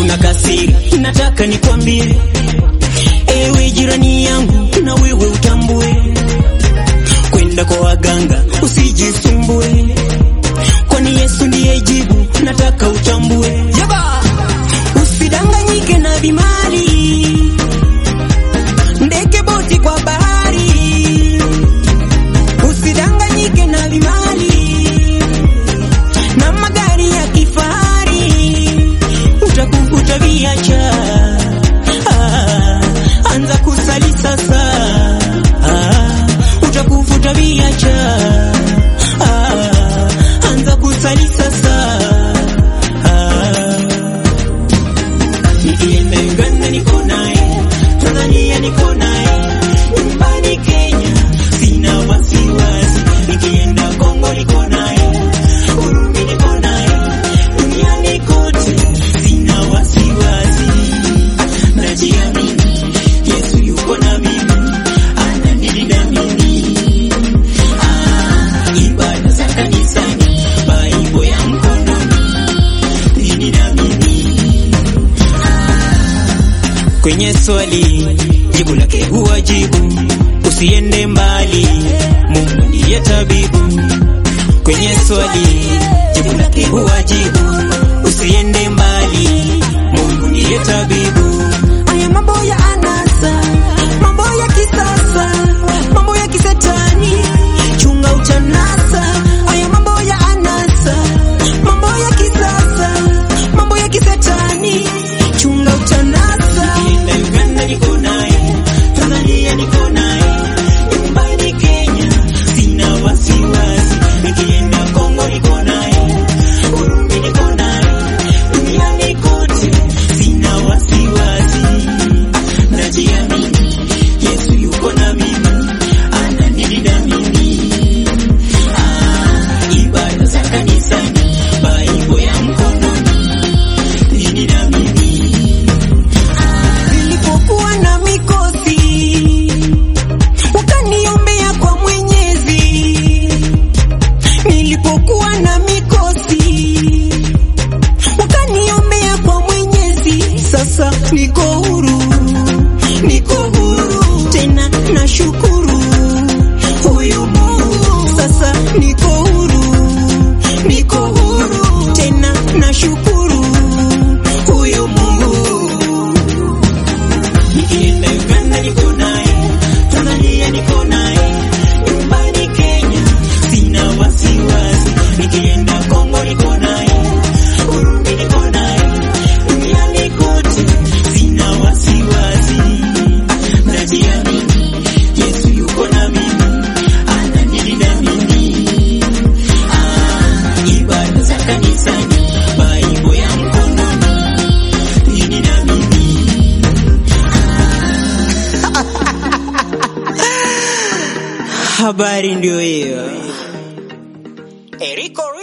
kuna kasiri nataka nikwambie, ewe jirani yangu na wewe utambue, kwenda kwa waganga usijisumbue, kwani Yesu ndiye jibu, nataka utambue. Usidanganyike na vimali, ndege boti kwa bahari, usidanganyike na vimali na magari ya kifahari, utaviacha. Anza kusali sasa, utakufuta viacha. Anza kusali sasa. Nikienda Uganda niko naye, Tanzania niko naye, nyumbani Kenya sina wasiwasi. Nikienda Kongo niko naye, Burundi niko naye, duniani kote sina wasiwasi. Najiamini Yesu yuko na mimi, ananilinda mimi. Ibada za kanisani, Bible ya mkononi, dini na mimi. Kwenye swali jibu lake huwa jibu, usiende mbali, Mungu ndiye tabibu. Kwenye swali jibu lake huwa jibu, usiende mbali, Mungu ndiye tabibu. Haya mambo ya anasa, mambo ya kisasa, mambo ya kisetani, chunga utanasa. Haya mambo ya anasa, mambo ya kisasa, mambo ya kisetani, chunga utanasa. Nikienda Uganda niko naye, Tanzania niko naye, nyumbani Kenya sina wasiwasi. Nikienda Kongo niko naye, Burundi niko naye, duniani kote sina wasiwasi. Najiamini Yesu yuko na mimi, ananilinda mimi. Ibada za kanisani, Bible ya mkononi, dini na mimi. Nilipokuwa na mikosi, ukaniombea kwa Mwenyezi. Nilipokuwa na mikosi, ukaniombea kwa Mwenyezi. Sasa niko huru, niko huru tena, nashukuru huyu Mungu. Sasa niko huru, niko huru tena, nashukuru huyu Mungu. Nikienda Uganda niko naye, Tanzania niko naye, nyumbani Kenya sina wasiwasi. Nikienda Kongo niko naye, Burundi niko naye, duniani kote sina wasiwasi. Najiamini Yesu yuko na mimi, ananilinda mimi. Ibada za kanisani, Bible ya mkononi, dini na mimi. Habari ndio hiyo. Eriko